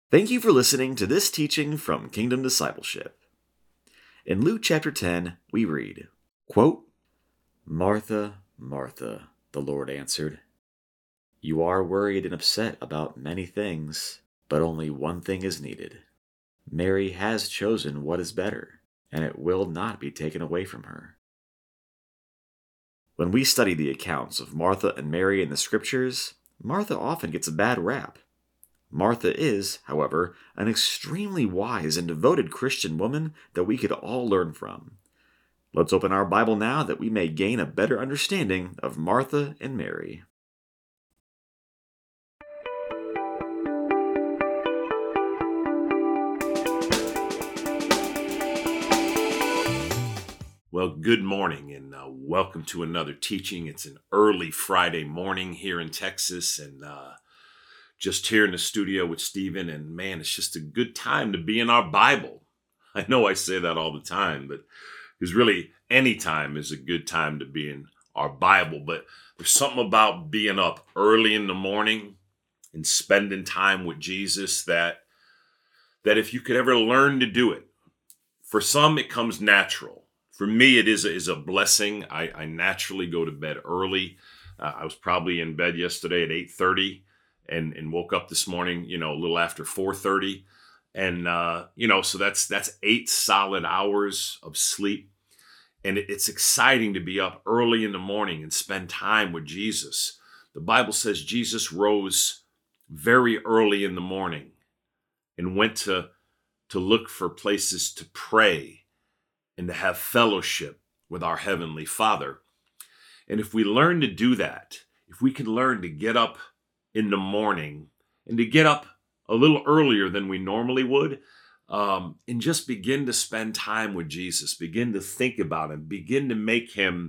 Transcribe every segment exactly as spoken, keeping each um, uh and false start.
Thank you for listening to this teaching from Kingdom Discipleship. In Luke chapter ten, we read, quote, "Martha, Martha," the Lord answered, "you are worried and upset about many things, but only one thing is needed. Mary has chosen what is better, and it will not be taken away from her." When we study the accounts of Martha and Mary in the Scriptures, Martha often gets a bad rap. Martha is, however, an extremely wise and devoted Christian woman that we could all learn from. Let's open our Bible now that we may gain a better understanding of Martha and Mary. Well, good morning and uh, welcome to another teaching. It's an early Friday morning here in Texas, and uh, just here in the studio with Stephen, and man, it's just a good time to be in our Bible. I know I say that all the time, but because really any time is a good time to be in our Bible. But there's something about being up early in the morning and spending time with Jesus that that if you could ever learn to do it, for some it comes natural. For me, it is a, is a blessing. I, I naturally go to bed early. Uh, I was probably in bed yesterday at eight thirty. And, and woke up this morning, you know, a little after four thirty. And, uh, you know, so that's that's eight solid hours of sleep. And it, it's exciting to be up early in the morning and spend time with Jesus. The Bible says Jesus rose very early in the morning and went to, to look for places to pray and to have fellowship with our Heavenly Father. And if we learn to do that, if we can learn to get up in the morning and to get up a little earlier than we normally would, um, and just begin to spend time with Jesus, begin to think about him, begin to make him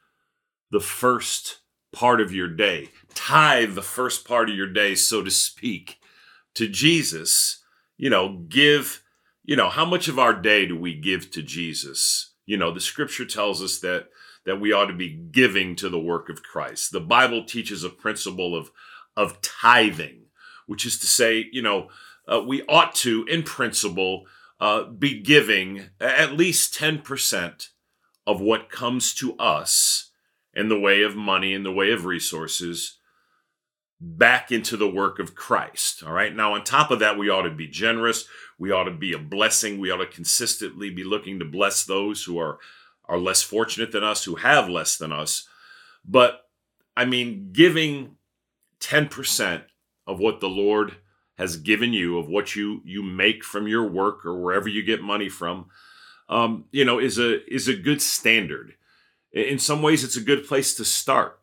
the first part of your day, tithe the first part of your day, so to speak, to Jesus. You know, give, you know, how much of our day do we give to Jesus? You know, the scripture tells us that that we ought to be giving to the work of Christ. The Bible teaches a principle of of tithing, which is to say, you know, uh, we ought to, in principle, uh, be giving at least ten percent of what comes to us in the way of money, in the way of resources, back into the work of Christ. All right. Now, on top of that, we ought to be generous. We ought to be a blessing. We ought to consistently be looking to bless those who are, are less fortunate than us, who have less than us. But, I mean, giving ten percent of what the Lord has given you, of what you you make from your work or wherever you get money from, um, you know, is a is a good standard. In some ways, it's a good place to start.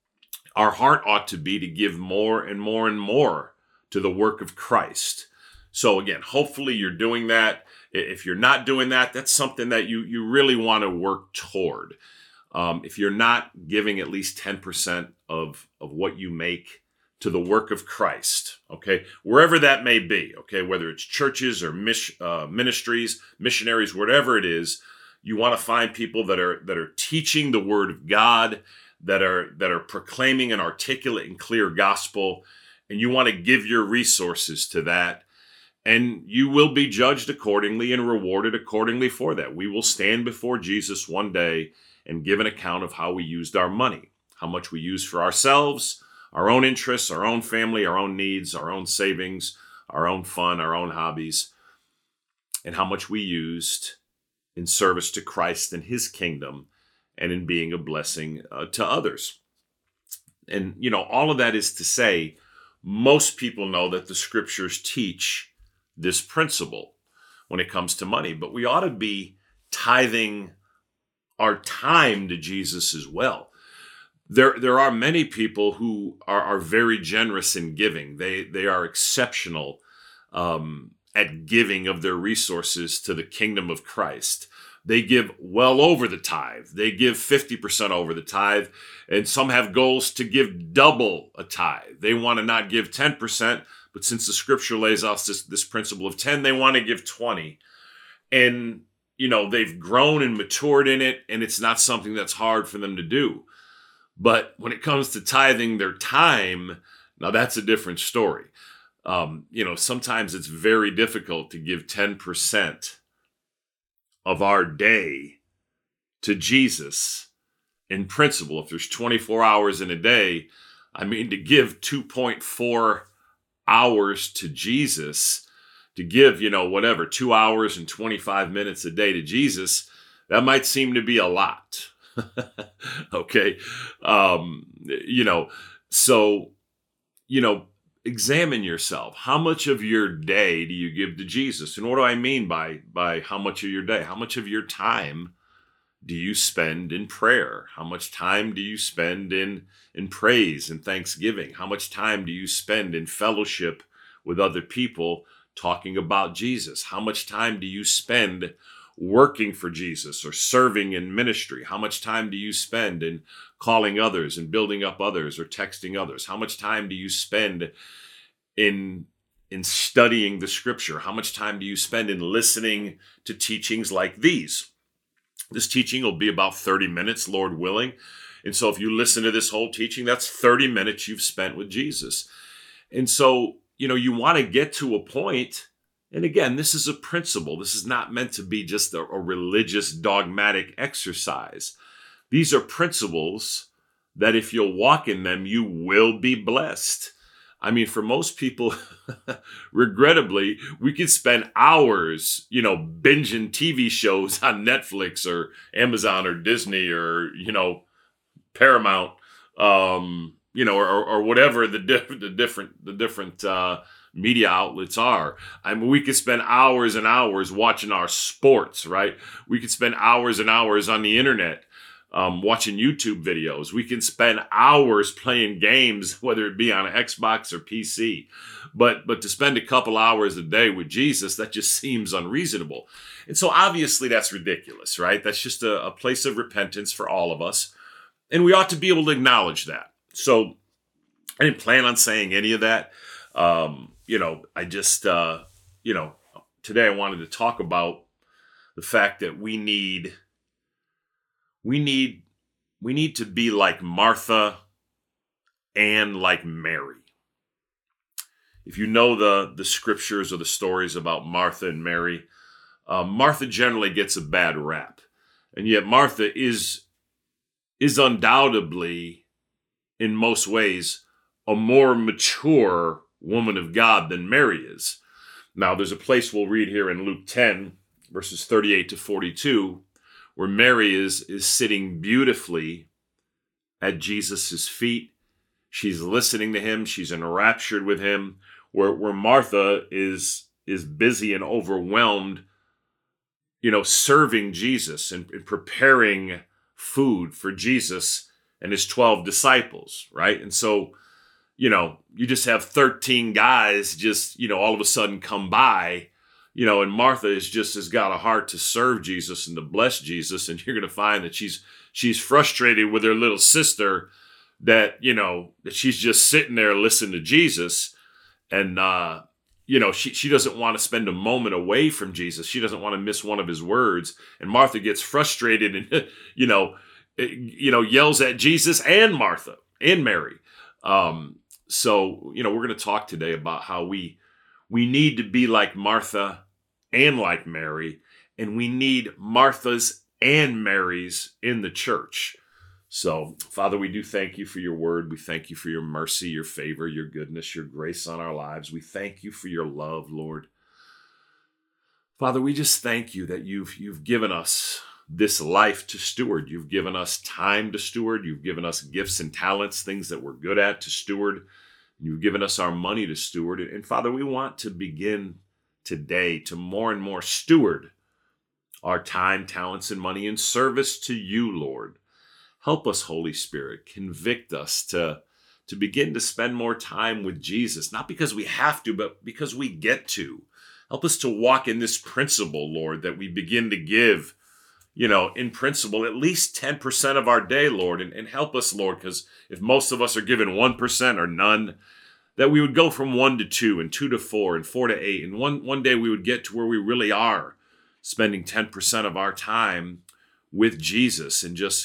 Our heart ought to be to give more and more and more to the work of Christ. So again, hopefully you're doing that. If you're not doing that, that's something that you you really want to work toward. Um, if you're not giving at least ten percent of, of what you make to the work of Christ, okay, wherever that may be, okay, whether it's churches or mis- uh, ministries, missionaries, whatever it is, you want to find people that are that are teaching the Word of God, that are that are proclaiming an articulate and clear gospel, and you want to give your resources to that. And you will be judged accordingly and rewarded accordingly for that. We will stand before Jesus one day and give an account of how we used our money, how much we used for ourselves, our own interests, our own family, our own needs, our own savings, our own fun, our own hobbies, and how much we used in service to Christ and his kingdom and in being a blessing uh, to others. And, you know, all of that is to say, most people know that the scriptures teach this principle when it comes to money, but we ought to be tithing our time to Jesus as well. There, there are many people who are, are very generous in giving. They, they are exceptional um, at giving of their resources to the kingdom of Christ. They give well over the tithe. They give fifty percent over the tithe, and some have goals to give double a tithe. They want to not give ten percent, but since the scripture lays out this, this principle of ten, they want to give twenty. And, you know, they've grown and matured in it, and it's not something that's hard for them to do. But when it comes to tithing their time, now that's a different story. Um, you know, sometimes it's very difficult to give ten percent of our day to Jesus in principle. If there's twenty-four hours in a day, I mean, to give two point four hours to Jesus, to give, you know, whatever, two hours and twenty-five minutes a day to Jesus, that might seem to be a lot. Okay. Um, you know, so, you know, examine yourself. How much of your day do you give to Jesus? And what do I mean by, by how much of your day? How much of your time do you spend in prayer? How much time do you spend in, in praise and thanksgiving? How much time do you spend in fellowship with other people talking about Jesus? How much time do you spend working for Jesus or serving in ministry? How much time do you spend in calling others and building up others or texting others? How much time do you spend in in studying the scripture? How much time do you spend in listening to teachings like these? This teaching will be about thirty minutes, Lord willing. And so if you listen to this whole teaching, that's thirty minutes you've spent with Jesus. And so, you know, you want to get to a point. And again, this is a principle. This is not meant to be just a, a religious dogmatic exercise. These are principles that if you'll walk in them, you will be blessed. I mean, for most people, regrettably, we could spend hours, you know, binging T V shows on Netflix or Amazon or Disney or, you know, Paramount, um, you know, or, or whatever the, diff- the different, the different, uh, media outlets are. I mean, we could spend hours and hours watching our sports, right? We could spend hours and hours on the internet, um, watching YouTube videos. We can spend hours playing games, whether it be on an Xbox or P C. But, but to spend a couple hours a day with Jesus, that just seems unreasonable. And so obviously that's ridiculous, right? That's just a, a place of repentance for all of us. And we ought to be able to acknowledge that. So I didn't plan on saying any of that. Um, you know, I just, uh, you know, today I wanted to talk about the fact that we need, we need, we need to be like Martha and like Mary. If you know the, the scriptures or the stories about Martha and Mary, uh, Martha generally gets a bad rap. And yet Martha is, is undoubtedly, in most ways, a more mature woman of God than Mary is. Now, there's a place we'll read here in Luke ten, verses thirty-eight to forty-two, where Mary is, is sitting beautifully at Jesus' feet. She's listening to him. She's enraptured with him, where, where Martha is, is busy and overwhelmed, you know, serving Jesus and, and preparing food for Jesus and his twelve disciples, right? And so, you know, you just have thirteen guys just, you know, all of a sudden come by, you know, and Martha is just has got a heart to serve Jesus and to bless Jesus. And you're going to find that she's, she's frustrated with her little sister that, you know, that she's just sitting there listening to Jesus. And, uh, you know, she, she doesn't want to spend a moment away from Jesus. She doesn't want to miss one of his words. And Martha gets frustrated and, you know, you know, yells at Jesus and Martha and Mary. Um, So, you know, we're going to talk today about how we we need to be like Martha and like Mary, and we need Marthas and Marys in the church. So, Father, we do thank you for your word. We thank you for your mercy, your favor, your goodness, your grace on our lives. We thank you for your love, Lord. Father, we just thank you that you've you've given us this life to steward. You've given us time to steward. You've given us gifts and talents, things that we're good at to steward. You've given us our money to steward. And Father, we want to begin today to more and more steward our time, talents, and money in service to you, Lord. Help us, Holy Spirit. Convict us to, to begin to spend more time with Jesus, not because we have to, but because we get to. Help us to walk in this principle, Lord, that we begin to give, you know, in principle, at least ten percent of our day, Lord. And, and help us, Lord, because if most of us are given one percent or none, that we would go from one to two and two to four and four to eight. And one, one day we would get to where we really are spending ten percent of our time with Jesus and just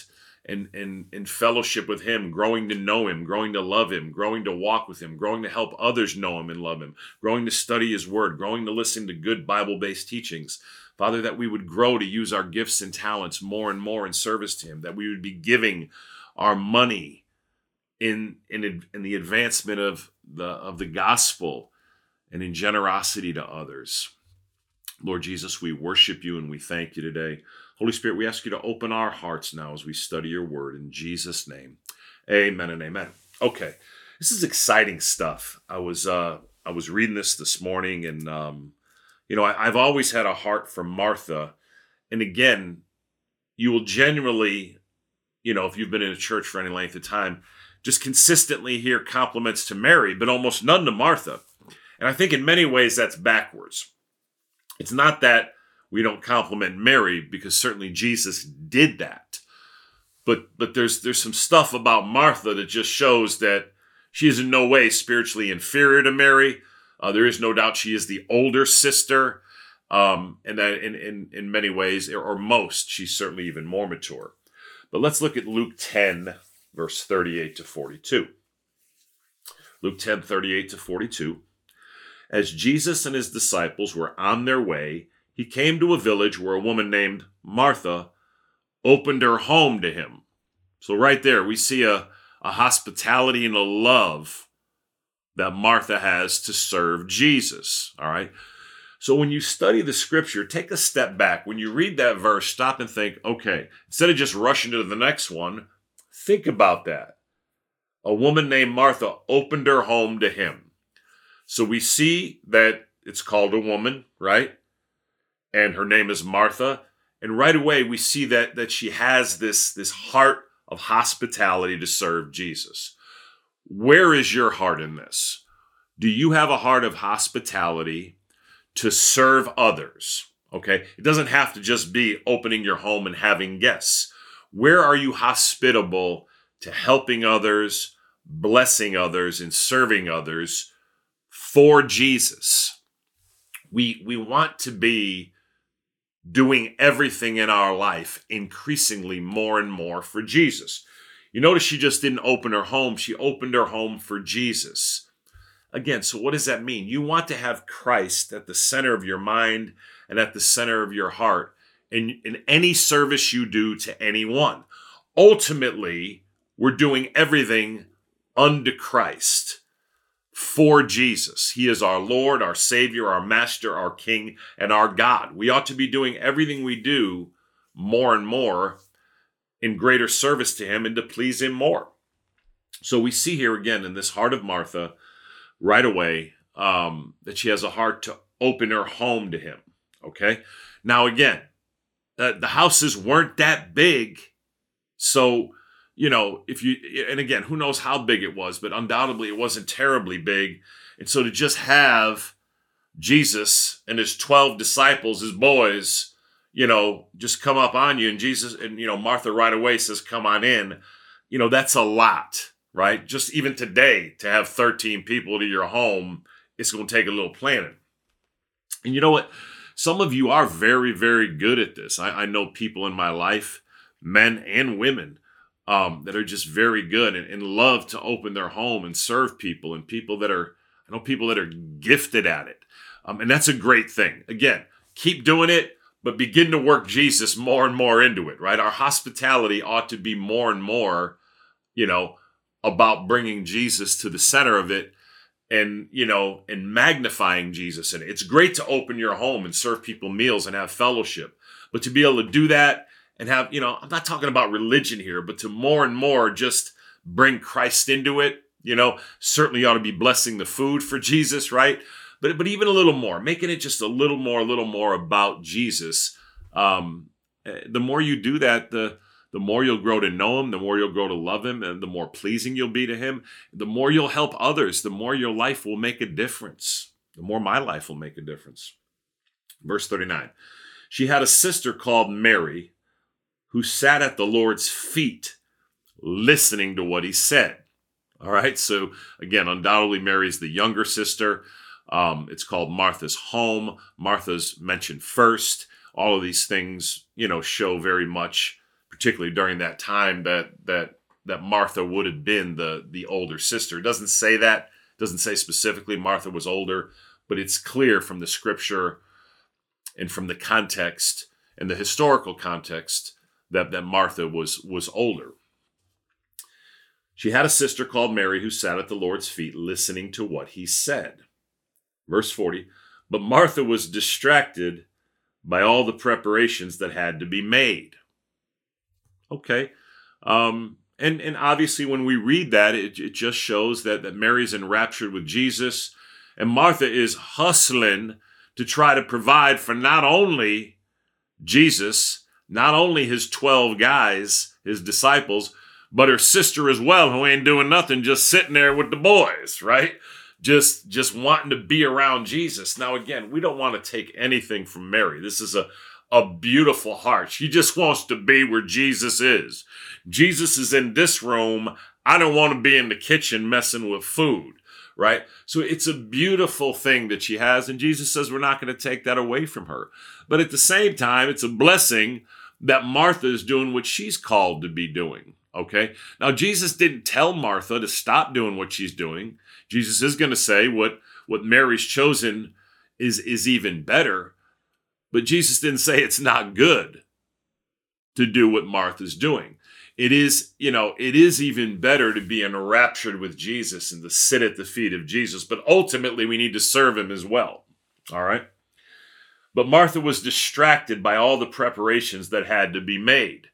and, and, and fellowship with him, growing to know him, growing to love him, growing to walk with him, growing to help others know him and love him, growing to study his word, growing to listen to good Bible-based teachings. Father, that we would grow to use our gifts and talents more and more in service to him, that we would be giving our money in, in, in the advancement of the, of the gospel and in generosity to others. Lord Jesus, we worship you and we thank you today. Holy Spirit, we ask you to open our hearts now as we study your word in Jesus' name. Amen and amen. Okay, this is exciting stuff. I was uh, I was reading this this morning, and um, you know, I, I've always had a heart for Martha. And again, you will generally, you know, if you've been in a church for any length of time, just consistently hear compliments to Mary, but almost none to Martha. And I think in many ways that's backwards. It's not that we don't compliment Mary, because certainly Jesus did that. But but there's there's some stuff about Martha that just shows that she is in no way spiritually inferior to Mary. Uh, there is no doubt she is the older sister, um, and that in, in, in many ways, or most, she's certainly even more mature. But let's look at Luke ten, verse thirty-eight to forty-two. Luke ten, thirty-eight to forty-two. As Jesus and his disciples were on their way, he came to a village where a woman named Martha opened her home to him. So right there, we see a, a hospitality and a love that Martha has to serve Jesus. All right. So when you study the scripture, take a step back. When you read that verse, stop and think, okay, instead of just rushing to the next one, think about that. A woman named Martha opened her home to him. So we see that it's called a woman, right? And her name is Martha. And right away, we see that, that she has this, this heart of hospitality to serve Jesus. Where is your heart in this? Do you have a heart of hospitality to serve others? Okay, it doesn't have to just be opening your home and having guests. Where are you hospitable to helping others, blessing others, and serving others for Jesus? We, we want to be doing everything in our life increasingly more and more for Jesus. You notice she just didn't open her home. She opened her home for Jesus. Again, so what does that mean? You want to have Christ at the center of your mind and at the center of your heart in, in any service you do to anyone. Ultimately, we're doing everything unto Christ, for Jesus. He is our Lord, our Savior, our Master, our King, and our God. We ought to be doing everything we do more and more in greater service to him and to please him more. So we see here again in this heart of Martha right away um, that she has a heart to open her home to him. Okay. Now again, uh, the houses weren't that big. So, you know, if you, and again, who knows how big it was, but undoubtedly it wasn't terribly big. And so to just have Jesus and his twelve disciples, his boys, you know, just come up on you, and Jesus, and, you know, Martha right away says, come on in, you know, that's a lot, right? Just even today, to have thirteen people to your home, it's going to take a little planning. And you know what? Some of you are very, very good at this. I, I know people in my life, men and women, um, that are just very good and, and love to open their home and serve people, and people that are, I know people that are gifted at it. Um, and that's a great thing. Again, keep doing it, but begin to work Jesus more and more into it, right? Our hospitality ought to be more and more, you know, about bringing Jesus to the center of it, and, you know, and magnifying Jesus in it. It's great to open your home and serve people meals and have fellowship, but to be able to do that and have, you know, I'm not talking about religion here, but to more and more just bring Christ into it, you know, certainly you ought to be blessing the food for Jesus, right? But, but even a little more, making it just a little more, a little more about Jesus. Um, the more you do that, the the more you'll grow to know him, the more you'll grow to love him, and the more pleasing you'll be to him. The more you'll help others, the more your life will make a difference. The more my life will make a difference. Verse thirty-nine, she had a sister called Mary who sat at the Lord's feet listening to what he said. All right, so again, undoubtedly Mary's the younger sister. Um, it's called Martha's home. Martha's mentioned first. All of these things, you know, show very much, particularly during that time that that that Martha would have been the the older sister. It doesn't say that, it doesn't say specifically Martha was older, but it's clear from the scripture and from the context and the historical context that, that Martha was, was older. She had a sister called Mary who sat at the Lord's feet listening to what he said. Verse forty, but Martha was distracted by all the preparations that had to be made. Okay. Um, and, and obviously when we read that, it, it just shows that, that Mary's enraptured with Jesus, and Martha is hustling to try to provide for not only Jesus, not only his twelve guys, his disciples, but her sister as well, who ain't doing nothing, just sitting there with the boys, right? Just, just wanting to be around Jesus. Now, again, we don't want to take anything from Mary. This is a, a beautiful heart. She just wants to be where Jesus is. Jesus is in this room. I don't want to be in the kitchen messing with food, right? So it's a beautiful thing that she has, and Jesus says we're not going to take that away from her. But at the same time, it's a blessing that Martha is doing what she's called to be doing, okay? Now, Jesus didn't tell Martha to stop doing what she's doing. Jesus is going to say what, what Mary's chosen is, is even better, but Jesus didn't say it's not good to do what Martha's doing. It is, you know, it is even better to be enraptured with Jesus and to sit at the feet of Jesus, but ultimately we need to serve him as well, all right? But Martha was distracted by all the preparations that had to be made.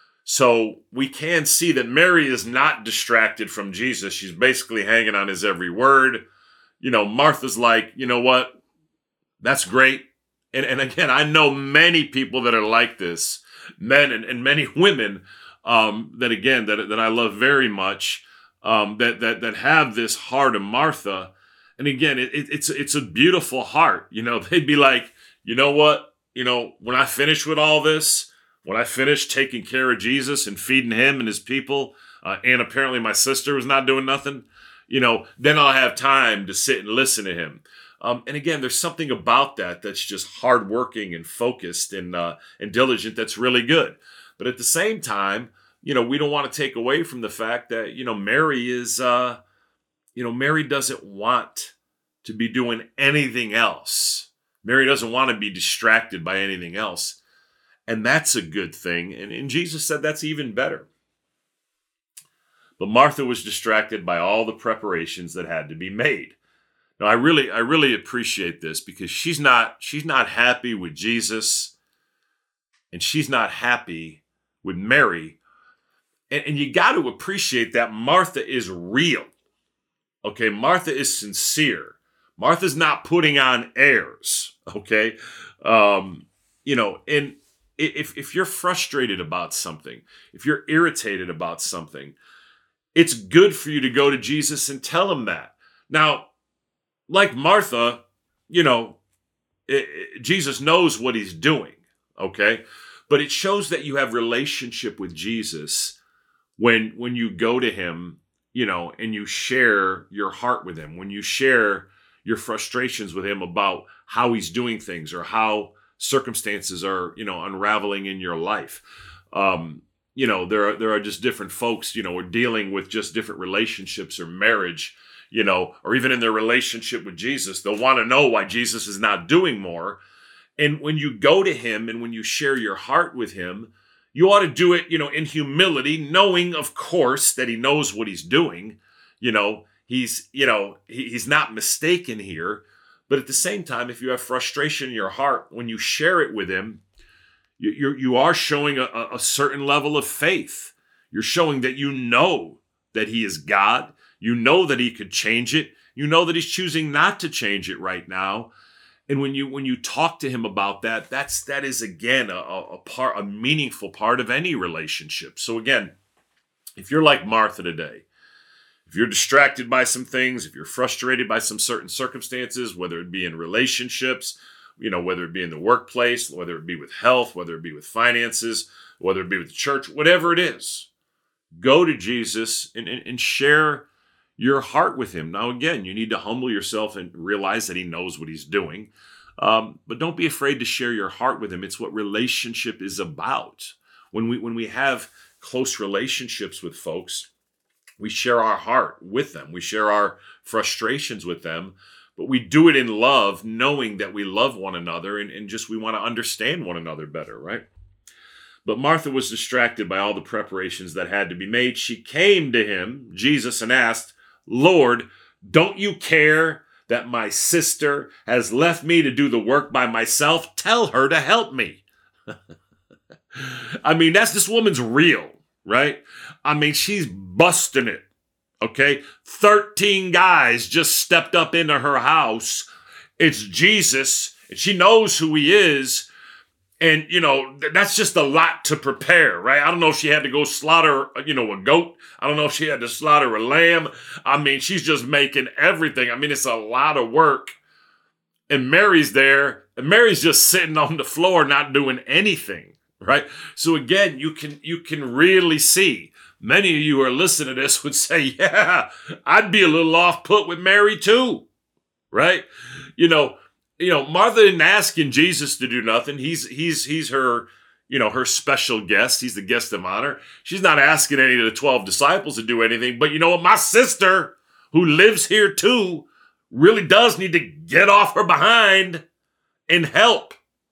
So we can see that Mary is not distracted from Jesus. She's basically hanging on his every word. You know, Martha's like, you know what? That's great. And, and again, I know many people that are like this, men and, and many women um, that, again, that, that I love very much, um, that, that, that have this heart of Martha. And again, it, it, it's, it's a beautiful heart. You know, they'd be like, you know what? You know, when I finish with all this, when I finish taking care of Jesus and feeding him and his people, uh, and apparently my sister was not doing nothing, you know, then I'll have time to sit and listen to him. Um, and again, there's something about that that's just hardworking and focused and uh, and diligent that's really good. But at the same time, you know, we don't want to take away from the fact that, you know, Mary is, uh, you know, Mary doesn't want to be doing anything else. Mary doesn't want to be distracted by anything else. And that's a good thing. And, and Jesus said that's even better. But Martha was distracted by all the preparations that had to be made. Now, I really, I really appreciate this because she's not, she's not happy with Jesus, and she's not happy with Mary. And, and you got to appreciate that Martha is real. Okay, Martha is sincere. Martha's not putting on airs. Okay, um, you know, and if if you're frustrated about something, if you're irritated about something, it's good for you to go to Jesus and tell him that. Now, like Martha, you know, it, it, Jesus knows what he's doing, okay? But it shows that you have relationship with Jesus when when you go to him, you know, and you share your heart with him, when you share your frustrations with him about how he's doing things or how circumstances are, you know, unraveling in your life. Um, you know, there are there are just different folks, you know, we're dealing with just different relationships or marriage, you know, or even in their relationship with Jesus. They'll want to know why Jesus is not doing more. And when you go to him and when you share your heart with him, you ought to do it, you know, in humility, knowing, of course, that he knows what he's doing. You know, he's, you know, he, he's not mistaken here. But at the same time, if you have frustration in your heart, when you share it with him, you, you're, you are showing a, a certain level of faith. You're showing that you know that he is God. You know that he could change it. You know that he's choosing not to change it right now. And when you when you talk to him about that, that's that is again a, a part, a meaningful part of any relationship. So again, if you're like Martha today, if you're distracted by some things, if you're frustrated by some certain circumstances, whether it be in relationships, you know, whether it be in the workplace, whether it be with health, whether it be with finances, whether it be with the church, whatever it is, go to Jesus and, and, and share your heart with him. Now, again, you need to humble yourself and realize that he knows what he's doing. Um, but don't be afraid to share your heart with him. It's what relationship is about. When we when we have close relationships with folks, we share our heart with them. We share our frustrations with them, but we do it in love, knowing that we love one another and, and just we want to understand one another better, right? But Martha was distracted by all the preparations that had to be made. She came to him, Jesus, and asked, Lord, don't you care that my sister has left me to do the work by myself? Tell her to help me. I mean, that's this woman's real, right? I mean, she's busting it, okay? thirteen guys just stepped up into her house. It's Jesus, and she knows who he is. And, you know, that's just a lot to prepare, right? I don't know if she had to go slaughter, you know, a goat. I don't know if she had to slaughter a lamb. I mean, she's just making everything. I mean, it's a lot of work. And Mary's there, and Mary's just sitting on the floor not doing anything, right? So again, you can you can really see, many of you who are listening to this would say, yeah, I'd be a little off put with Mary too, right? You know, you know, Martha didn't asking Jesus to do nothing. He's he's he's her, you know, her special guest. He's the guest of honor. She's not asking any of the twelve disciples to do anything. But you know what? My sister, who lives here too, really does need to get off her behind and help.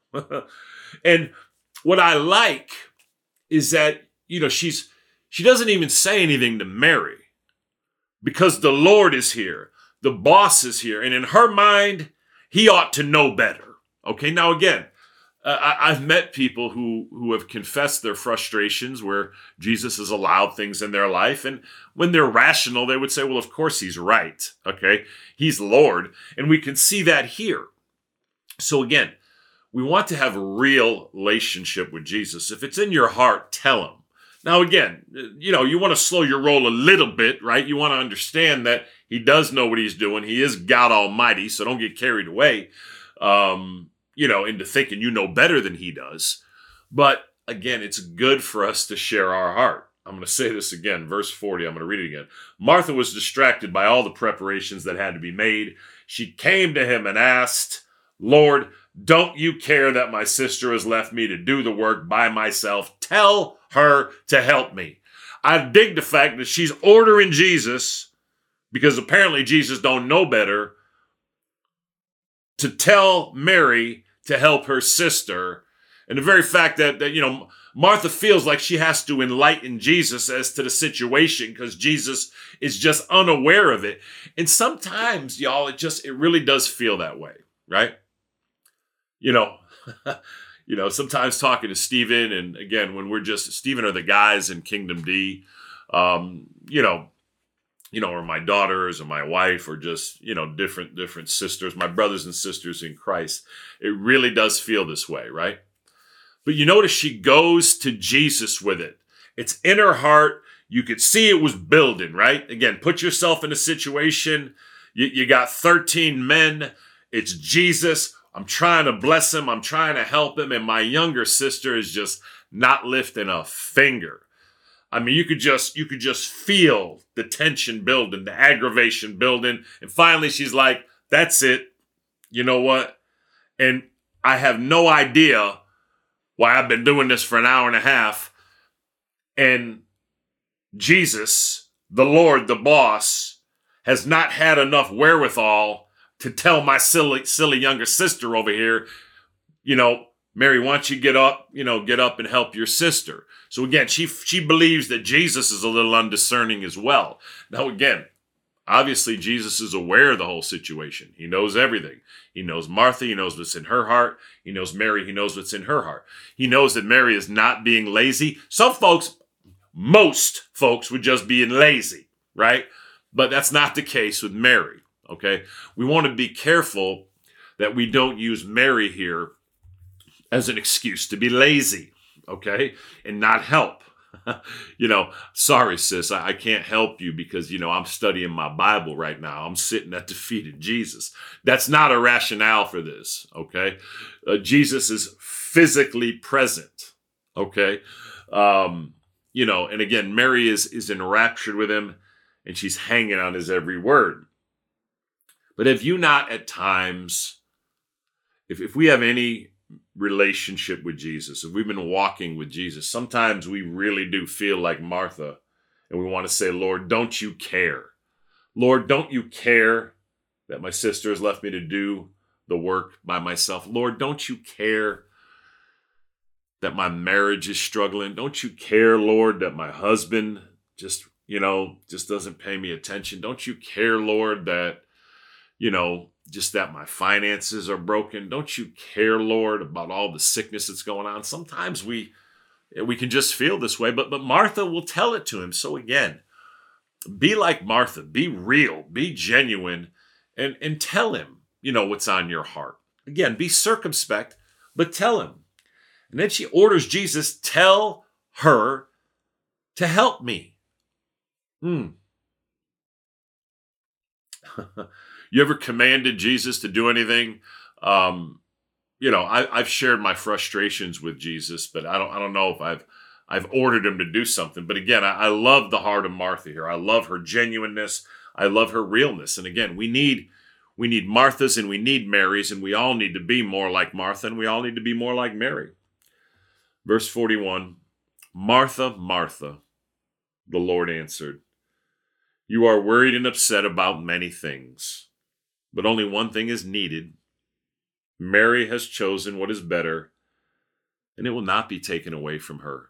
And what I like is that, you know, she's she doesn't even say anything to Mary because the Lord is here. The boss is here. And in her mind, he ought to know better. Okay, now again, uh, I, I've met people who, who have confessed their frustrations where Jesus has allowed things in their life. And when they're rational, they would say, well, of course he's right. Okay, he's Lord. And we can see that here. So again, we want to have a real relationship with Jesus. If it's in your heart, tell him. Now again, you know, you want to slow your roll a little bit, right? You want to understand that he does know what he's doing. He is God Almighty, so don't get carried away, um, you know, into thinking you know better than he does. But again, it's good for us to share our heart. I'm going to say this again, verse forty. I'm going to read it again. Martha was distracted by all the preparations that had to be made. She came to him and asked, Lord, don't you care that my sister has left me to do the work by myself? Tell her to help me. I dig the fact that she's ordering Jesus, because apparently Jesus don't know better, to tell Mary to help her sister. And the very fact that, that, you know, Martha feels like she has to enlighten Jesus as to the situation because Jesus is just unaware of it. And sometimes, y'all, it just, it really does feel that way, right? You know, you know, sometimes talking to Stephen, and again, when we're just, Stephen are the guys in Kingdom D, um, you know, you know, or my daughters or my wife or just, you know, different, different sisters, my brothers and sisters in Christ. It really does feel this way, right? But you notice she goes to Jesus with it. It's in her heart. You could see it was building, right? Again, put yourself in a situation. You, you got thirteen men. It's Jesus. I'm trying to bless him. I'm trying to help him. And my younger sister is just not lifting a finger. I mean, you could just, you could just feel the tension building, the aggravation building. And finally she's like, that's it. You know what? And I have no idea why I've been doing this for an hour and a half. And Jesus, the Lord, the boss, has not had enough wherewithal to tell my silly, silly younger sister over here, you know, Mary, why don't you get up, you know, get up and help your sister. So again, she she believes that Jesus is a little undiscerning as well. Now again, obviously Jesus is aware of the whole situation. He knows everything. He knows Martha. He knows what's in her heart. He knows Mary. He knows what's in her heart. He knows that Mary is not being lazy. Some folks, most folks would just be lazy, right? But that's not the case with Mary. Okay, we want to be careful that we don't use Mary here as an excuse to be lazy, okay, and not help. You know, sorry, sis, I, I can't help you because, you know, I'm studying my Bible right now. I'm sitting at the feet of Jesus. That's not a rationale for this, okay? Uh, Jesus is physically present, okay? Um, you know, and again, Mary is, is enraptured with him, and she's hanging on his every word. But have you not at times, if, if we have any relationship with Jesus, if we've been walking with Jesus, sometimes we really do feel like Martha, and we want to say, Lord, don't you care? Lord, don't you care that my sister has left me to do the work by myself? Lord, don't you care that my marriage is struggling? Don't you care, Lord, that my husband just, you know, just doesn't pay me attention? Don't you care, Lord, that, you know, just that my finances are broken? Don't you care, Lord, about all the sickness that's going on? Sometimes we we can just feel this way, but but Martha will tell it to him. So again, be like Martha, be real, be genuine, and, and tell him, you know, what's on your heart. Again, be circumspect, but tell him. And then she orders Jesus, tell her to help me. Hmm. You ever commanded Jesus to do anything? Um, you know, I, I've shared my frustrations with Jesus, but I don't I don't know if I've I've ordered him to do something. But again, I, I love the heart of Martha here. I love her genuineness. I love her realness. And again, we need we need Marthas and we need Marys, and we all need to be more like Martha, and we all need to be more like Mary. Verse forty-one, Martha, Martha, the Lord answered, you are worried and upset about many things, but only one thing is needed. Mary has chosen what is better, and it will not be taken away from her.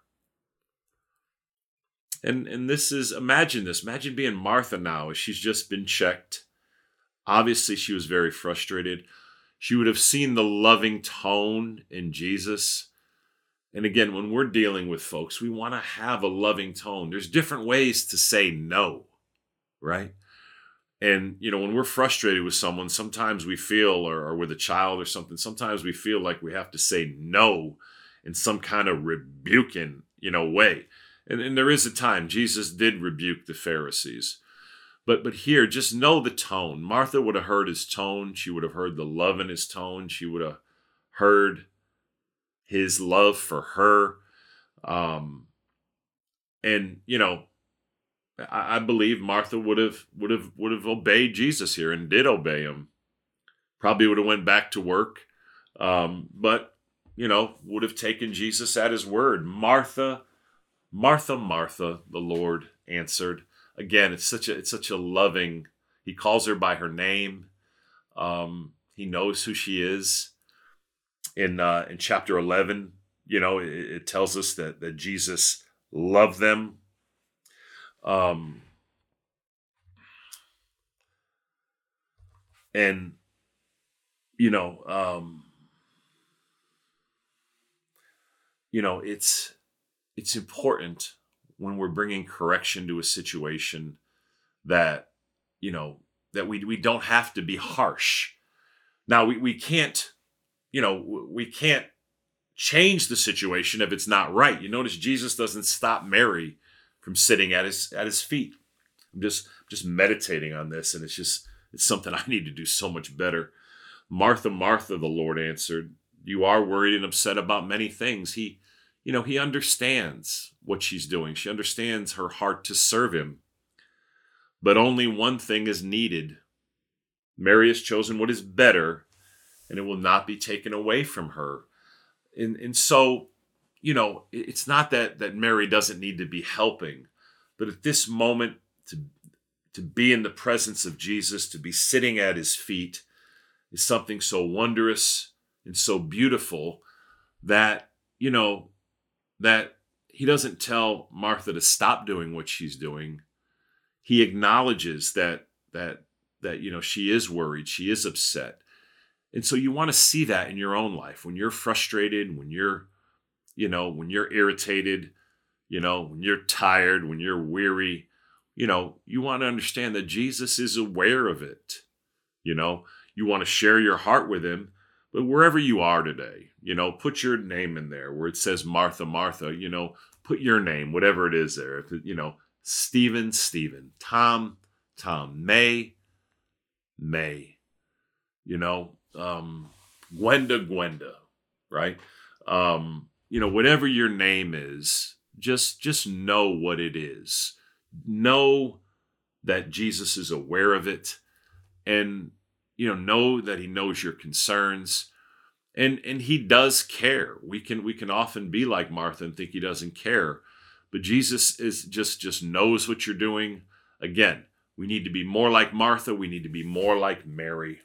And, and this is, imagine this, imagine being Martha now as she's just been checked. Obviously, she was very frustrated. She would have seen the loving tone in Jesus. And again, when we're dealing with folks, we want to have a loving tone. There's different ways to say no, right? And, you know, when we're frustrated with someone, sometimes we feel, or, or with a child or something, sometimes we feel like we have to say no in some kind of rebuking, you know, way. And, and there is a time Jesus did rebuke the Pharisees. But but here, just know the tone. Martha would have heard his tone. She would have heard the love in his tone. She would have heard his love for her. Um, and, you know, I, I believe Martha would have would have would have obeyed Jesus here and did obey him. Probably would have went back to work. Um, but, you know, would have taken Jesus at his word. Martha, Martha, Martha, the Lord answered. Again, it's such a it's such a loving. He calls her by her name. Um, he knows who she is. In uh, in chapter eleven, you know, it, it tells us that that Jesus loved them. Um, and you know, um, you know, it's it's important when we're bringing correction to a situation that, you know, that we we don't have to be harsh. Now we, we can't, you know, we can't change the situation if it's not right. You notice Jesus doesn't stop Mary from sitting at his at his feet. I'm just just meditating on this, and it's just it's something I need to do so much better. Martha, Martha, the Lord answered, you are worried and upset about many things. He You know, he understands what she's doing. She understands her heart to serve him. But only one thing is needed. Mary has chosen what is better, and it will not be taken away from her. And, and so, you know, it's not that, that Mary doesn't need to be helping, but at this moment, to, to be in the presence of Jesus, to be sitting at his feet, is something so wondrous and so beautiful that, you know, that he doesn't tell Martha to stop doing what she's doing. He acknowledges that that that you know she is worried, she is upset. And so you want to see that in your own life. When you're frustrated, when you're, you know, when you're irritated, you know, when you're tired, when you're weary, you know, you want to understand that Jesus is aware of it. You know, you want to share your heart with him. But wherever you are today, you know, put your name in there where it says Martha, Martha, you know, put your name, whatever it is there. If it, you know, Stephen, Stephen, Tom, Tom, May, May, you know, um, Gwenda, Gwenda, right? Um, you know, whatever your name is, just, just know what it is. Know that Jesus is aware of it, and, you know, know that he knows your concerns. And and he does care. We can we can often be like Martha and think he doesn't care. But Jesus is just just knows what you're doing. Again, we need to be more like Martha. We need to be more like Mary.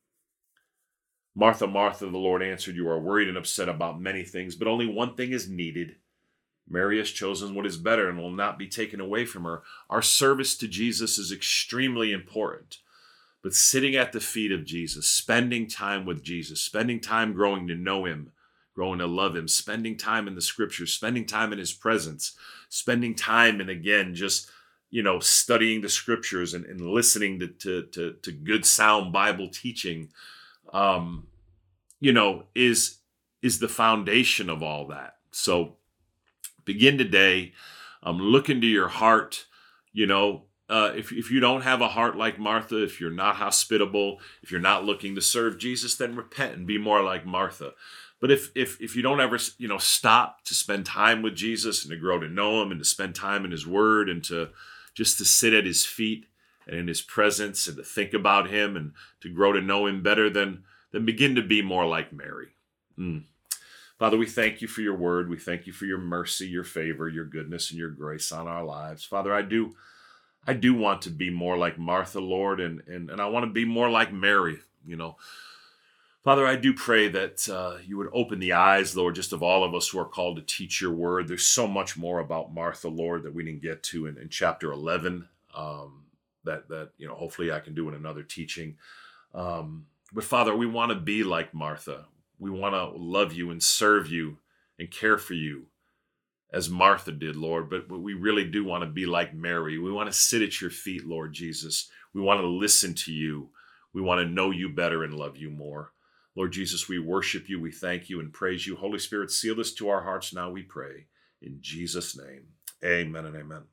Martha, Martha, the Lord answered, you are worried and upset about many things, but only one thing is needed. Mary has chosen what is better and will not be taken away from her. Our service to Jesus is extremely important. But sitting at the feet of Jesus, spending time with Jesus, spending time growing to know him, growing to love him, spending time in the scriptures, spending time in his presence, spending time and again, just, you know, studying the scriptures and, and listening to, to, to, to good sound Bible teaching, um, you know, is, is the foundation of all that. So begin today, um, look into your heart, you know, Uh, if, if you don't have a heart like Martha, if you're not hospitable, if you're not looking to serve Jesus, then repent and be more like Martha. But if if if you don't ever, you know, stop to spend time with Jesus and to grow to know him and to spend time in his word and to just to sit at his feet and in his presence and to think about him and to grow to know him better, then, then begin to be more like Mary. Mm. Father, we thank you for your word. We thank you for your mercy, your favor, your goodness, and your grace on our lives. Father, I do I do want to be more like Martha, Lord, and, and, and I want to be more like Mary, you know. Father, I do pray that uh, you would open the eyes, Lord, just of all of us who are called to teach your word. There's so much more about Martha, Lord, that we didn't get to in, in chapter eleven um, that, that, you know, hopefully I can do in another teaching. Um, but Father, we want to be like Martha. We want to love you and serve you and care for you as Martha did, Lord, but we really do want to be like Mary. We want to sit at your feet, Lord Jesus. We want to listen to you. We want to know you better and love you more. Lord Jesus, we worship you, we thank you and praise you. Holy Spirit, seal this to our hearts now, we pray. In Jesus' name, amen and amen.